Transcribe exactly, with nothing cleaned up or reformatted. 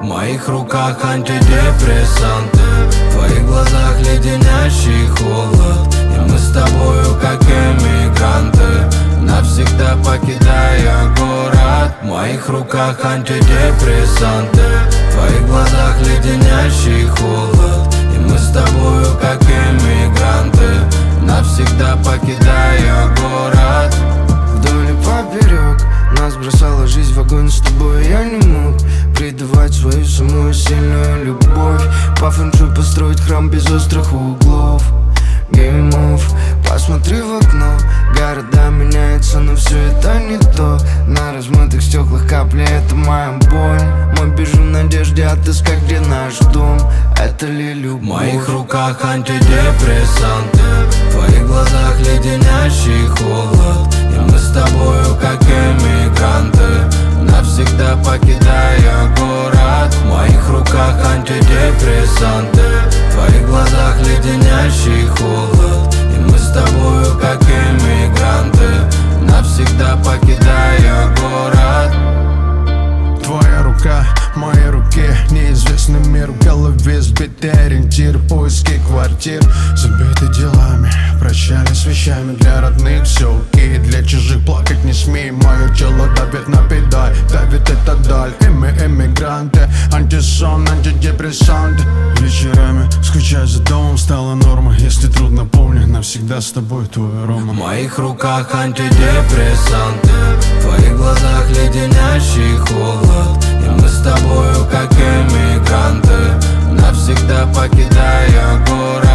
В моих руках антидепрессанты, в твоих глазах леденящий холод. И мы с тобою как эмигранты, навсегда покидая город. В моих руках антидепрессанты, в твоих глазах леденящий холод. И мы с тобою как эмигранты, навсегда покидая город. Вдоль и поперек нас бросала жизнь в огонь, с тобой я не мог предавать свою самую сильную любовь. По фэншуй построить храм без острых углов, геймов. Посмотри в окно, города меняются, но все это не то. На размытых стеклах капли, это моя боль. Мы бежим в надежде отыскать, где наш дом. Это ли любовь? В моих руках антидепрессанты, в твоих глазах леденящий холод. И мы с тобою как эмигранты, навсегда покидая город. В моих руках антидепрессанты, в твоих глазах леденящий холод. И мы с тобою как эмигранты, навсегда покидая город. Твоя рука в моей руке, неизвестный мир. В голове сбитый ориентир, поиски квартир забиты делами, прощали с вещами. Для родных все окей, для чужих плакать не смей. Мое тело давит на педаль, давит это даль. И мы эмигранты, антисон, антидепрессанты. Вечерами скучать за домом стала норма. Если трудно, помни, навсегда с тобой твой Рома. В моих руках антидепрессанты, в твоих глазах леденящий холод. И мы с тобою как эмигранты, навсегда покидая город.